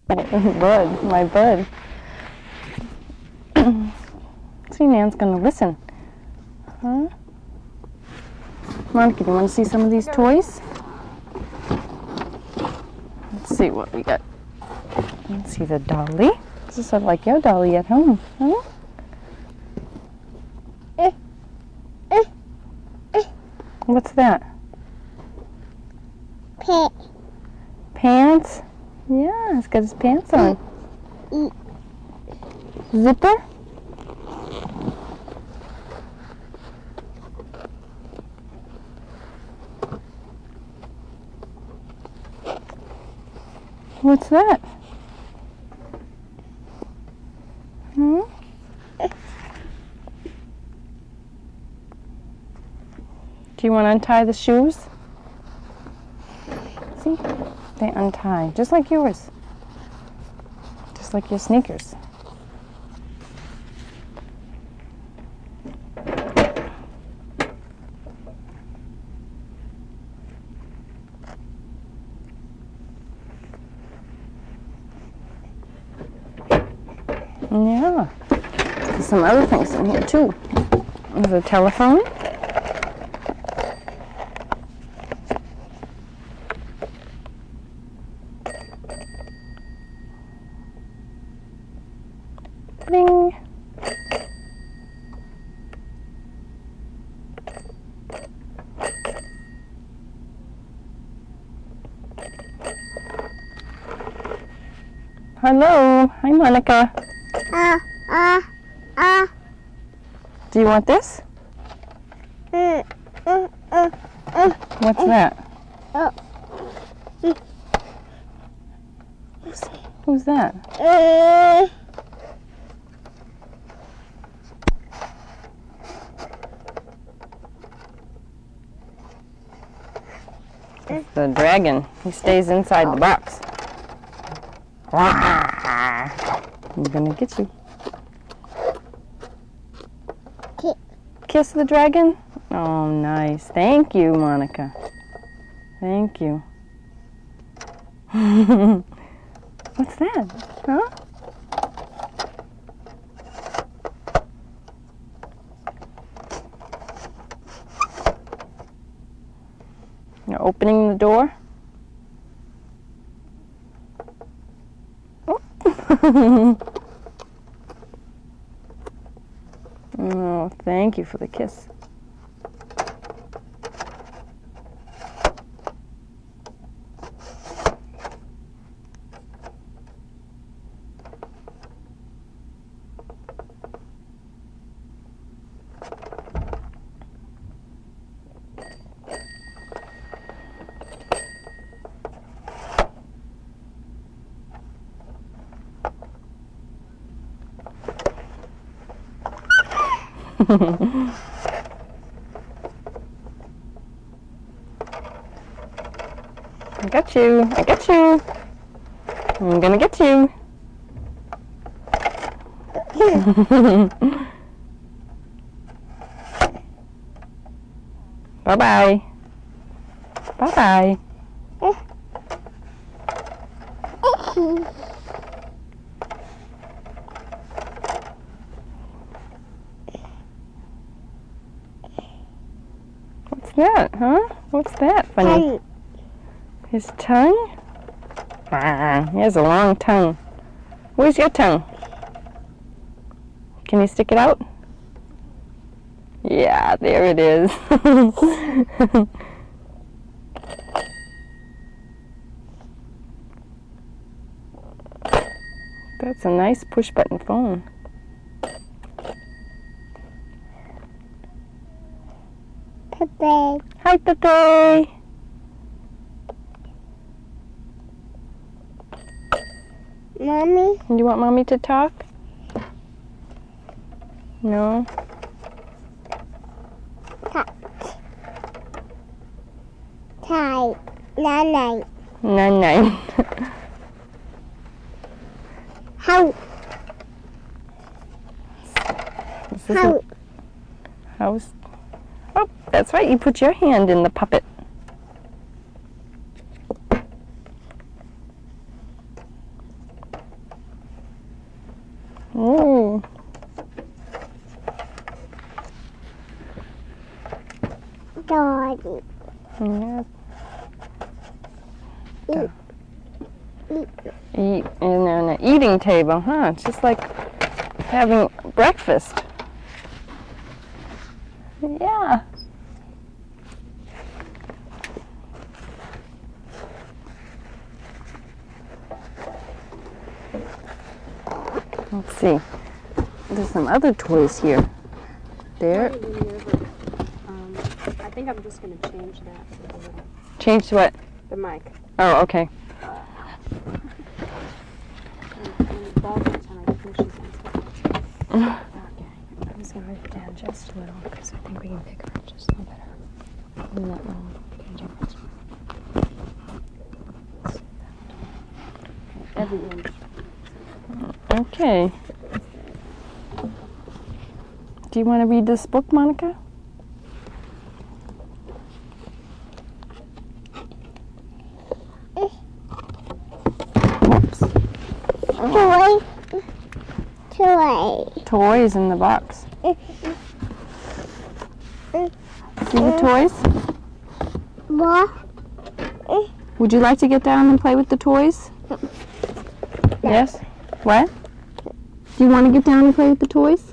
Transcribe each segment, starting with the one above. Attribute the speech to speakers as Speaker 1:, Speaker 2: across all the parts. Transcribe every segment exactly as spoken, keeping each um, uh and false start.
Speaker 1: Bud, my bud. See, Nan's gonna listen. Huh? Monica, do you want to see some of these toys? Let's see what we got. Let's see the dolly. This is like your dolly at home, huh? What's that?
Speaker 2: Pants.
Speaker 1: Pants? Yeah, he's got his pants on. Zipper? What's that? Hmm? Do you want to untie the shoes? See? They untie, just like yours. Just like your sneakers. Yeah. There's some other things in here too. There's a telephone. Ding. Hello. Hi, Monica.
Speaker 2: Ah, ah, ah.
Speaker 1: Do you want this?
Speaker 2: Mm, mm, mm, mm.
Speaker 1: What's that?
Speaker 2: Oh.
Speaker 1: Who's, who's that?
Speaker 2: Mm.
Speaker 1: It's the dragon. He stays inside the box. I'm gonna get you. Kiss the dragon? Oh, nice. Thank you, Monica. Thank you. What's that? Huh? You're opening the door? Oh. Oh, thank you for the kiss. I got you. I got you. I'm gonna get you. Bye-bye. Bye-bye. What's that, huh? What's that funny? His tongue? Ah, he has a long tongue. Where's your tongue? Can you stick it out? Yeah, there it is. That's a nice push-button phone.
Speaker 2: Pepe.
Speaker 1: Hi, Pepe.
Speaker 2: Mommy?
Speaker 1: You want Mommy to talk? No?
Speaker 2: Tat. Tie. Nine.
Speaker 1: Nine nine.
Speaker 2: How? How?
Speaker 1: House. Oh, that's right. You put your hand in the puppet. Ooh.
Speaker 2: Doggy.
Speaker 1: Yeah.
Speaker 2: Eat. Eat.
Speaker 1: Eat and on an eating table, huh? It's just like having breakfast. Yeah. Let's see. There's some other toys here. There.
Speaker 3: Um, I think I'm just going to change that. A little.
Speaker 1: Change what?
Speaker 3: The mic.
Speaker 1: Oh, okay.
Speaker 3: And, and the ball goes on, I think she's on top. Okay. I'm just going to move it down just a little because I think we can pick her up just a little better. In that little difference. Every inch.
Speaker 1: Okay. Do you want to read this book, Monica? Oops.
Speaker 2: Toy. Toy.
Speaker 1: Toys in the box. See the toys?
Speaker 2: What?
Speaker 1: Would you like to get down and play with the toys? Yes? What? Do you want to get down and play with the toys?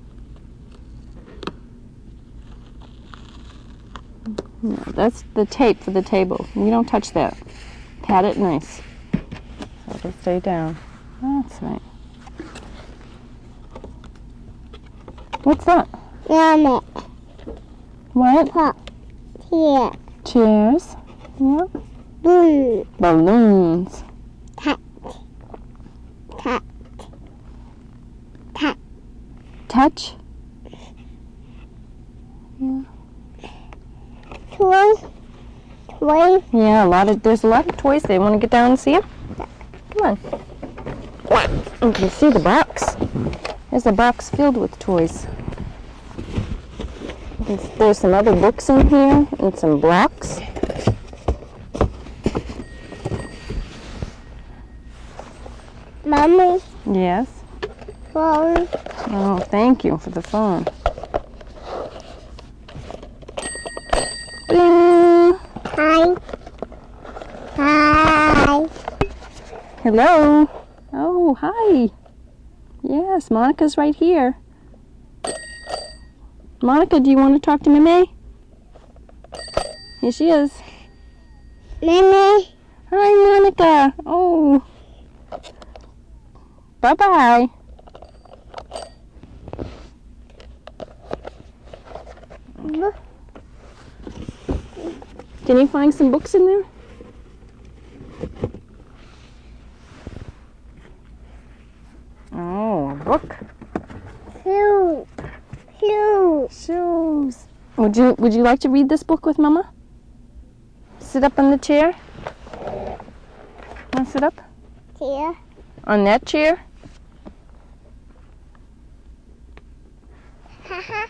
Speaker 1: No, that's the tape for the table. We don't touch that. Pat it nice. So it'll stay down. That's right. What's that?
Speaker 2: Yummy.
Speaker 1: What?
Speaker 2: Pop. Here.
Speaker 1: Chairs. Yep.
Speaker 2: Blue.
Speaker 1: Balloons.
Speaker 2: Cat. Cat. Cat.
Speaker 1: Touch.
Speaker 2: Toy. Toy.
Speaker 1: Yeah, a lot of there's a lot of toys there. Want to get down and see them? Come on. You can see the box. There's a box filled with toys. There's, there's some other books in here and some blocks.
Speaker 2: Mommy.
Speaker 1: Yes.
Speaker 2: Phone.
Speaker 1: Oh, thank you for the phone. Bing.
Speaker 2: Hi. Hi.
Speaker 1: Hello. Oh, hi. Yes, Monica's right here. Monica, do you want to talk to Mimi? Here she is.
Speaker 2: Mimi.
Speaker 1: Hi, Monica. Oh. Bye-bye. Can you find some books in there? Oh, a book.
Speaker 2: Shoe. Shoe.
Speaker 1: Shoes. Would you Would you like to read this book with Mama? Sit up on the chair. Want to sit up
Speaker 2: Here.
Speaker 1: on that chair?
Speaker 2: Haha.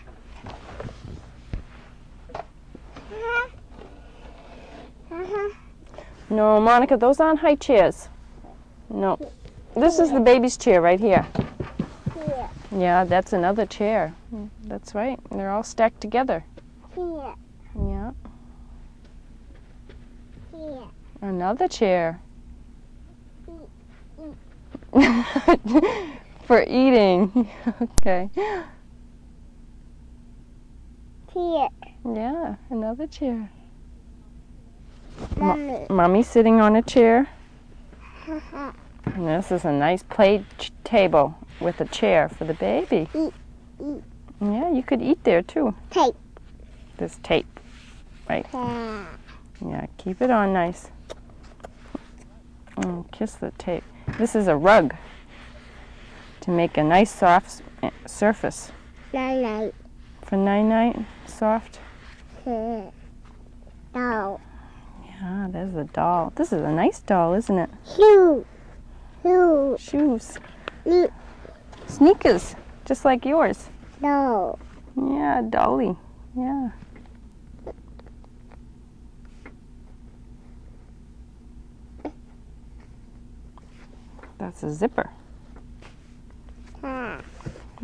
Speaker 2: Haha.
Speaker 1: No, Monica, those aren't high chairs. No. This is the baby's chair right here.
Speaker 2: Here.
Speaker 1: Yeah, that's another chair. That's right. They're all stacked together.
Speaker 2: Here.
Speaker 1: Yeah.
Speaker 2: Here.
Speaker 1: Another chair. For eating. Okay.
Speaker 2: Here.
Speaker 1: Yeah, another chair.
Speaker 2: Mommy.
Speaker 1: Mommy's sitting on a chair.
Speaker 2: Haha.
Speaker 1: And this is a nice play ch- table with a chair for the baby.
Speaker 2: Eat. Eat.
Speaker 1: Yeah, you could eat there too.
Speaker 2: Tape.
Speaker 1: There's tape.
Speaker 2: Ah.
Speaker 1: Yeah, keep it on nice. Mm, kiss the tape. This is a rug to make a nice soft s- surface
Speaker 2: Night night.
Speaker 1: for night-night. Soft.
Speaker 2: Here. Doll.
Speaker 1: Yeah, there's a doll. This is a nice doll, isn't it?
Speaker 2: Shoe. Shoe.
Speaker 1: Shoes.
Speaker 2: Eat.
Speaker 1: Sneakers, just like yours.
Speaker 2: Doll.
Speaker 1: Yeah, dolly. Yeah. That's a zipper.
Speaker 2: Ah.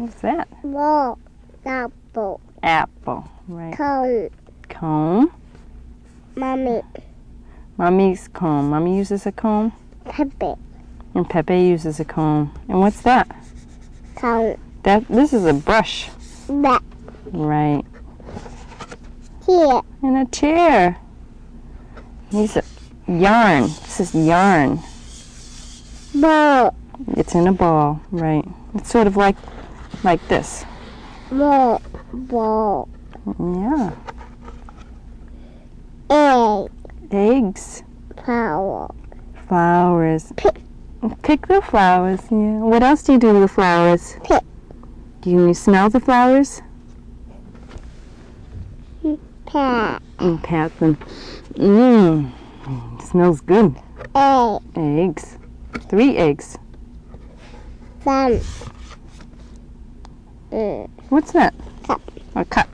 Speaker 1: What's that?
Speaker 2: Ball. Apple.
Speaker 1: Apple. Right.
Speaker 2: Cone.
Speaker 1: Comb.
Speaker 2: Mommy.
Speaker 1: Mommy's comb. Mommy uses a comb.
Speaker 2: Pepe.
Speaker 1: And Pepe uses a comb. And what's that?
Speaker 2: Cone.
Speaker 1: That this is a brush.
Speaker 2: Back.
Speaker 1: Right.
Speaker 2: Here.
Speaker 1: And a chair. These are yarn. This is yarn.
Speaker 2: Ball.
Speaker 1: It's in a ball. Right. It's sort of like like this.
Speaker 2: Ball. Ball.
Speaker 1: Yeah.
Speaker 2: Egg.
Speaker 1: Eggs.
Speaker 2: Flower.
Speaker 1: Flowers.
Speaker 2: Pick.
Speaker 1: Pick the flowers. Yeah. What else do you do with the flowers?
Speaker 2: Pick.
Speaker 1: Do you smell the flowers?
Speaker 2: Pat.
Speaker 1: And pat them. Mmm. Smells good.
Speaker 2: Egg.
Speaker 1: Eggs. Three eggs.
Speaker 2: Sun. Mm.
Speaker 1: What's that?
Speaker 2: Cup.
Speaker 1: A cup.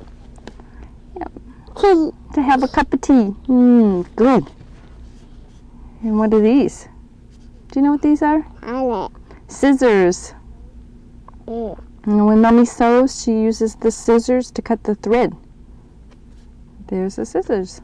Speaker 2: Tea.
Speaker 1: To have a cup of tea. Mmm. Good. And what are these? Do you know what these are?
Speaker 2: Alec.
Speaker 1: Scissors.
Speaker 2: Mm.
Speaker 1: And when Mommy sews, she uses the scissors to cut the thread. There's the scissors.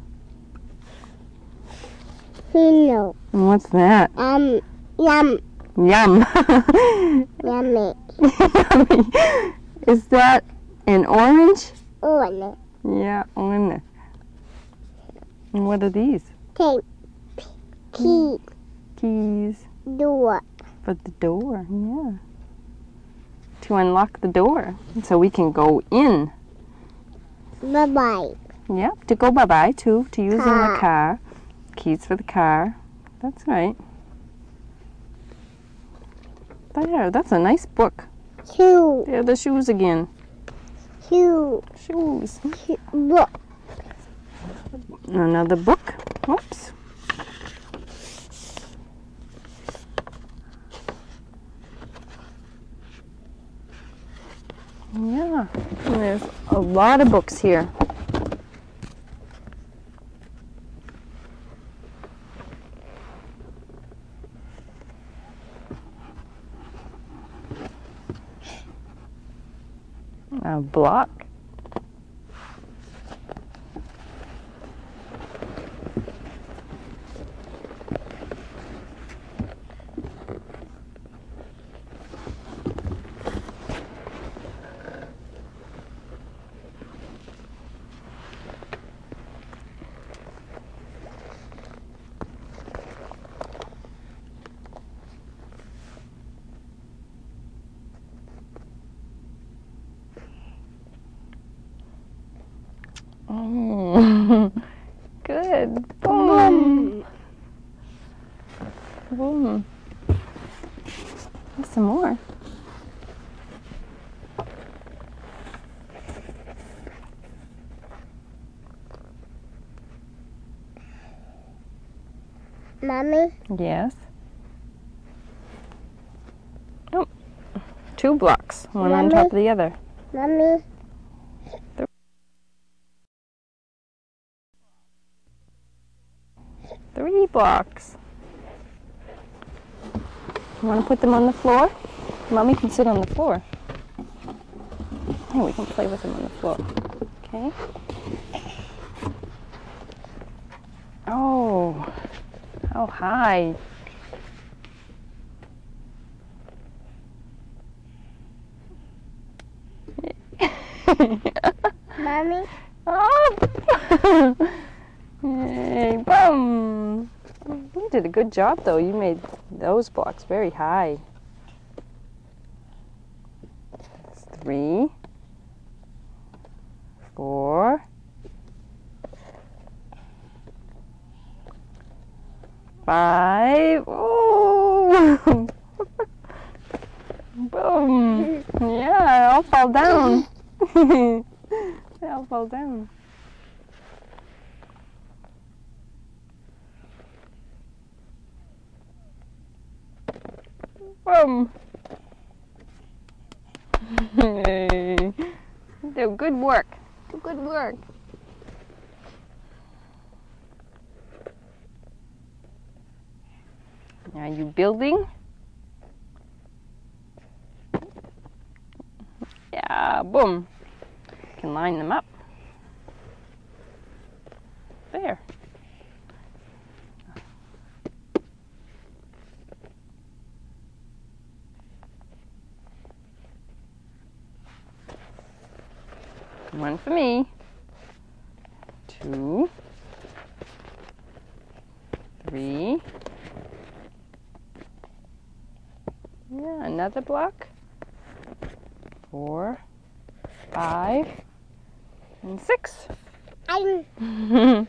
Speaker 2: Pillow.
Speaker 1: And what's that?
Speaker 2: Um. Yum.
Speaker 1: Yum.
Speaker 2: Yummy.
Speaker 1: Yummy. Is that an orange?
Speaker 2: Orange.
Speaker 1: Yeah, orange. And what are these?
Speaker 2: Tape. Key.
Speaker 1: Keys
Speaker 2: Door.
Speaker 1: for the door. Yeah. To unlock the door so we can go in.
Speaker 2: Bye bye.
Speaker 1: Yep, to go bye-bye too, to use in the
Speaker 2: Car.
Speaker 1: car. Keys for the car. That's right. There, that's a nice book.
Speaker 2: Shoe.
Speaker 1: There are the shoes again.
Speaker 2: Shoe.
Speaker 1: Shoes.
Speaker 2: Shoe. Book.
Speaker 1: Another book. Whoops. Yeah, and there's a lot of books here. A block. Oh, good. Boom. Boom. There's some more.
Speaker 2: Mommy.
Speaker 1: Yes. Oh, two blocks, one on top of the other.
Speaker 2: Mommy.
Speaker 1: Three blocks. You want to put them on the floor? Mommy can sit on the floor. Hey, we can play with them on the floor. Okay. Oh, how high.
Speaker 2: Mommy.
Speaker 1: Oh! Yay, boom! You did a good job, though. You made those blocks very high. Three, four, five. Oh! Boom! Yeah, I'll fall down. I'll fall down. Boom! Hey. Do good work. Do good work. Are you building? Boom. You can line them up. There. One for me. Two. Three. Yeah, another block. Four. Five. And six.
Speaker 2: I'm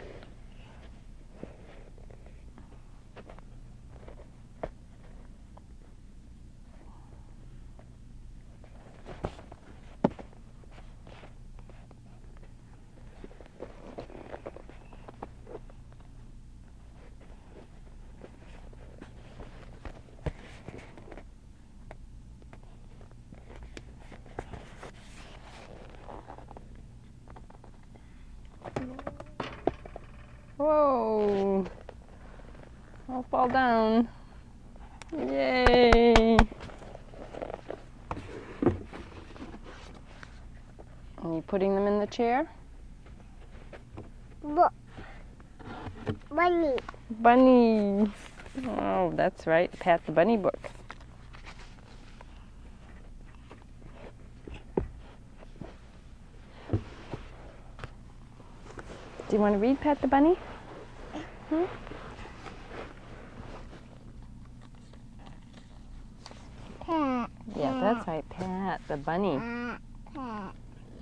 Speaker 1: Whoa. I'll fall down. Yay. Are you putting them in the chair?
Speaker 2: bu- bunny.
Speaker 1: Bunny. Oh, that's right. Pat the Bunny book. Do you want to read Pat the Bunny? Hmm?
Speaker 2: Pat.
Speaker 1: Yeah, that's right. Pat the Bunny.
Speaker 2: Pat. Pat.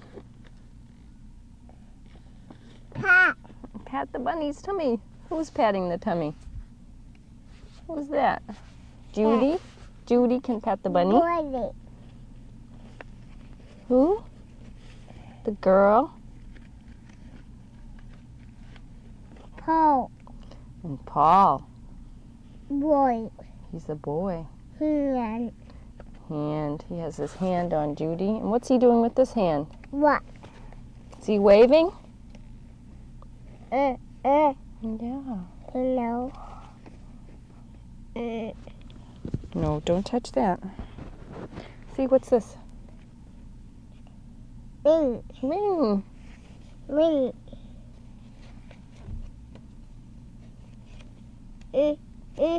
Speaker 2: Pat.
Speaker 1: Pat the Bunny's tummy. Who's patting the tummy? Who's that? Judy? Judy can pat the bunny.
Speaker 2: Bunny.
Speaker 1: Who? The girl?
Speaker 2: Paul.
Speaker 1: And Paul.
Speaker 2: Boy.
Speaker 1: He's a boy.
Speaker 2: Hand.
Speaker 1: Hand. He has his hand on Judy. And what's he doing with this hand?
Speaker 2: What?
Speaker 1: Is he waving?
Speaker 2: Uh, uh,
Speaker 1: Yeah.
Speaker 2: no. Uh,
Speaker 1: No, don't touch that. See, what's this?
Speaker 2: ring.
Speaker 1: Ring.
Speaker 2: Ring. Uh, uh,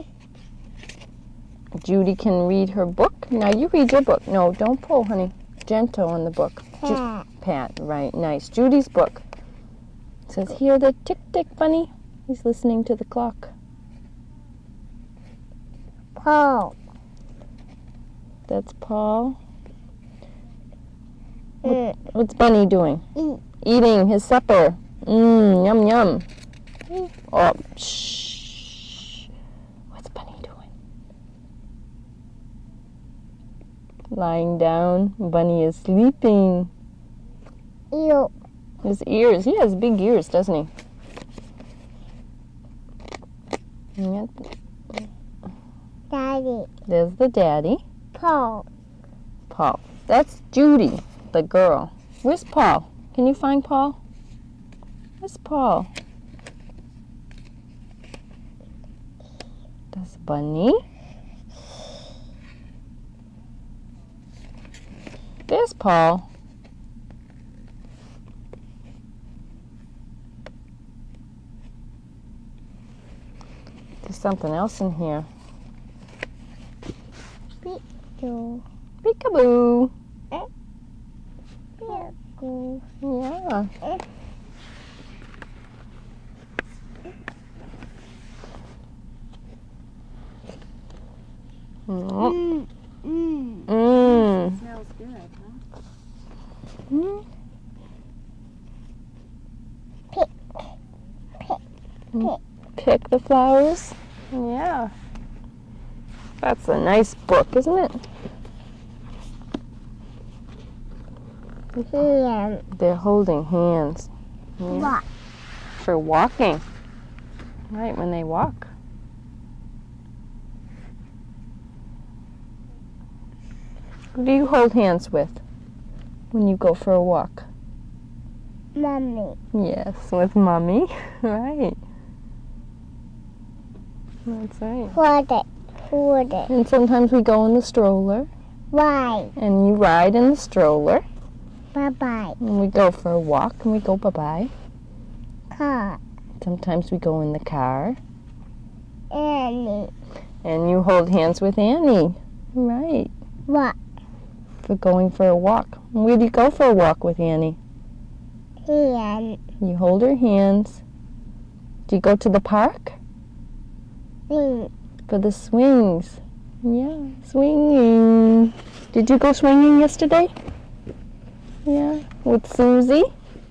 Speaker 1: Judy can read her book. Now you read your book. No, don't pull, honey. Gentle on the book. Ju-
Speaker 2: Pat.
Speaker 1: Pat, right. Nice. Judy's book. It says, hear the tick-tick, bunny. He's listening to the clock.
Speaker 2: Paul.
Speaker 1: That's Paul.
Speaker 2: Uh,
Speaker 1: What's Bunny doing?
Speaker 2: eat.
Speaker 1: Eating his supper. Mmm, yum, yum. Oh, shh. What's Bunny doing? Lying down. Bunny is sleeping.
Speaker 2: Ew.
Speaker 1: His ears. He has big ears, doesn't he? Yep.
Speaker 2: Daddy.
Speaker 1: There's the daddy.
Speaker 2: Paul.
Speaker 1: Paul. That's Judy, the girl. Where's Paul? Can you find Paul? Where's Paul? That's Bunny. There's Paul. There's something else in here.
Speaker 2: Two.
Speaker 1: Peekaboo.
Speaker 2: Pickle.
Speaker 1: Yeah. Mm.
Speaker 2: Mm. Mm.
Speaker 1: Mm.
Speaker 3: Smells good, huh?
Speaker 1: Mm.
Speaker 2: Pick. Pick.
Speaker 1: Mm. Pick the flowers. Yeah. That's a nice book, isn't it?
Speaker 2: Hand.
Speaker 1: They're holding hands. Yeah.
Speaker 2: What?
Speaker 1: For walking. Right, when they walk. Who do you hold hands with when you go for a walk?
Speaker 2: Mommy.
Speaker 1: Yes, with Mommy. Right. That's right.
Speaker 2: Hold it. Hold it.
Speaker 1: And sometimes we go in the stroller,
Speaker 2: Why?
Speaker 1: and you ride in the stroller.
Speaker 2: Bye-bye.
Speaker 1: When we go for a walk, can we go bye-bye?
Speaker 2: Car.
Speaker 1: Sometimes we go in the car.
Speaker 2: Annie.
Speaker 1: And you hold hands with Annie. Right.
Speaker 2: What?
Speaker 1: For going for a walk. Where do you go for a walk with Annie?
Speaker 2: Hand.
Speaker 1: You hold her hands. Do you go to the park?
Speaker 2: Thing.
Speaker 1: For the swings. Yeah, swinging. Did you go swinging yesterday? Yeah, with Susie?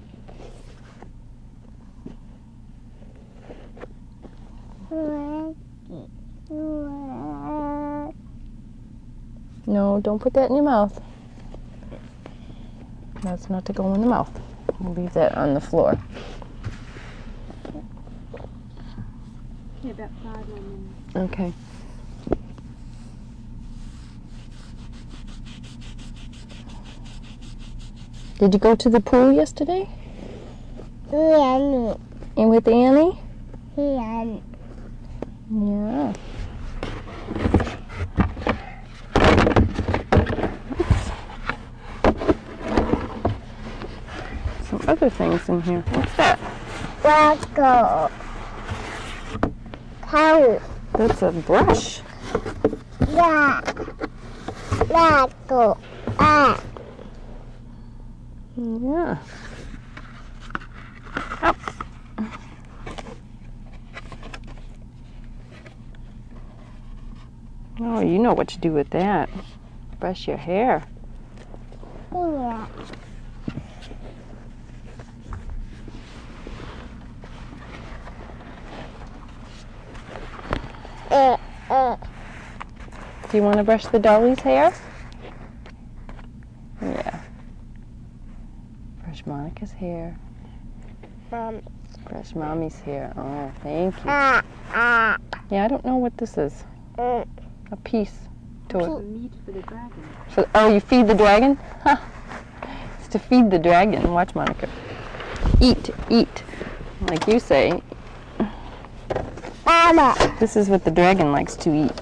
Speaker 1: No, don't put that in your mouth. That's not to go in the mouth. We'll leave that on the floor.
Speaker 3: Yeah, about five more minutes.
Speaker 1: Okay. Did you go to the pool yesterday?
Speaker 2: Annie.
Speaker 1: And with Annie?
Speaker 2: Hand.
Speaker 1: Yeah. Some other things in here. What's that?
Speaker 2: Let's go. Count.
Speaker 1: That's a brush.
Speaker 2: Yeah. Let's go. Ah.
Speaker 1: Yeah. Up. Oh, you know what to do with that. Brush your hair.
Speaker 2: Yeah. Uh, uh.
Speaker 1: Do you want to brush the dolly's hair? Yeah. Brush Monica's hair.
Speaker 2: Mom.
Speaker 1: Brush Mommy's hair. Oh, thank you.
Speaker 2: Ah. Ah.
Speaker 1: Yeah, I don't know what this is.
Speaker 2: Mm.
Speaker 1: A piece to
Speaker 3: The
Speaker 1: it.
Speaker 3: meat for the dragon.
Speaker 1: So, oh, you feed the dragon? Huh. It's to feed the dragon. Watch, Monica. Eat, eat. Like you say,
Speaker 2: Mama.
Speaker 1: this is what the dragon likes to eat.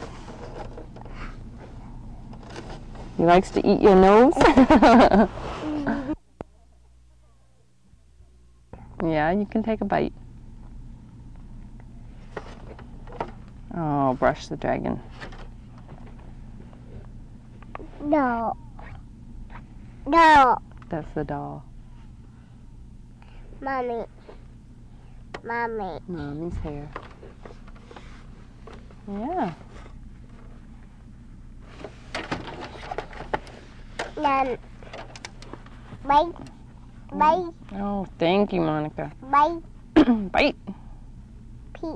Speaker 1: He likes to eat your nose? Yeah, you can take a bite. Oh, brush the dragon.
Speaker 2: No. No.
Speaker 1: That's the doll.
Speaker 2: Mommy. Mommy.
Speaker 1: Mommy's hair. Yeah.
Speaker 2: Nan. Bye. Bye.
Speaker 1: Oh, thank you, Monica.
Speaker 2: Bye.
Speaker 1: Bite.
Speaker 2: Pee.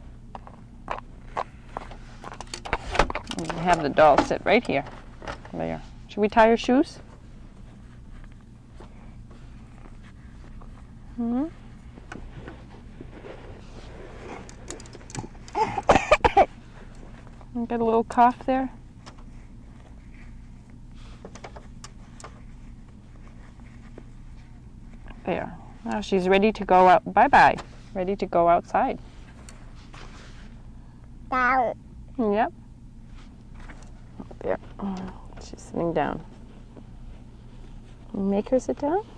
Speaker 1: You have the doll sit right here. There. Should we tie her shoes? Hmm? You got a little cough there? There. Now she's ready to go out. Bye-bye. Ready to go outside.
Speaker 2: Down.
Speaker 1: Yep. There. She's sitting down. Make her sit down?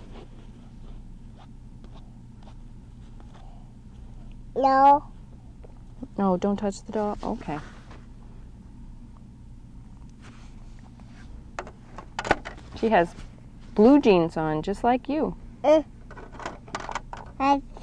Speaker 2: No.
Speaker 1: No, don't touch the doll. Okay. She has blue jeans on, just like you.
Speaker 2: That's